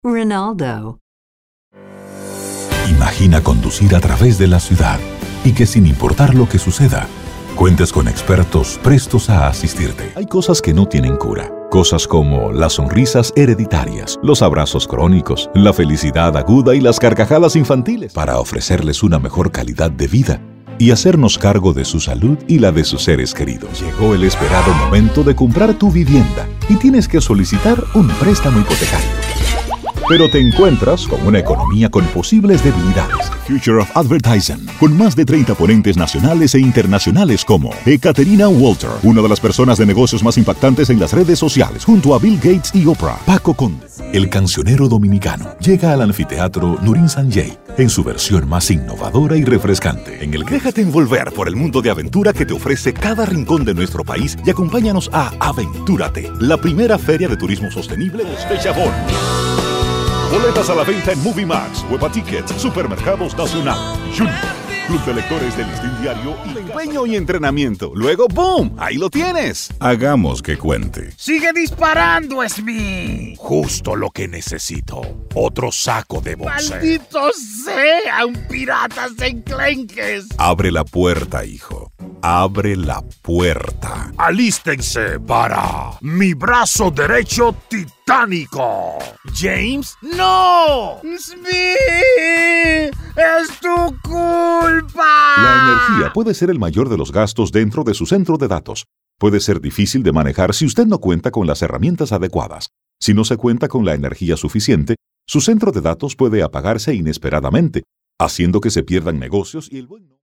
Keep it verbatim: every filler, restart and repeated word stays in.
Ronaldo. Imagina conducir a través de la ciudad y que sin importar lo que suceda, cuentes con expertos prestos a asistirte. Hay cosas que no tienen cura. Cosas como las sonrisas hereditarias, los abrazos crónicos, la felicidad aguda y las carcajadas infantiles, para ofrecerles una mejor calidad de vida y hacernos cargo de su salud y la de sus seres queridos. Llegó el esperado momento de comprar tu vivienda y tienes que solicitar un préstamo hipotecario. Pero te encuentras con una economía con posibles debilidades. Future of Advertising, con más de treinta ponentes nacionales e internacionales como Ekaterina Walter, una de las personas de negocios más impactantes en las redes sociales, junto a Bill Gates y Oprah. Paco Conde, el cancionero dominicano, llega al anfiteatro Nurin Sanjay en su versión más innovadora y refrescante, en el que déjate envolver por el mundo de aventura que te ofrece cada rincón de nuestro país y acompáñanos a Aventúrate, la primera feria de turismo sostenible de Chabón. Boletas a la venta en Movie Max, Huepa Tickets, Supermercados Nacional, Junior, Club de Lectores del Listín Diario y empeño y entrenamiento. Luego, ¡boom! ¡Ahí lo tienes! Hagamos que cuente. ¡Sigue disparando, Smith! Justo lo que necesito. Otro saco de boxeo. ¡Maldito sean piratas enclenques! Abre la puerta, hijo. Abre la puerta. ¡Alístense para mi brazo derecho titánico! ¡James! ¡No! ¡Smith! ¡Es tu culpa! La energía puede ser el mayor de los gastos dentro de su centro de datos. Puede ser difícil de manejar si usted no cuenta con las herramientas adecuadas. Si no se cuenta con la energía suficiente, su centro de datos puede apagarse inesperadamente, haciendo que se pierdan negocios y el buen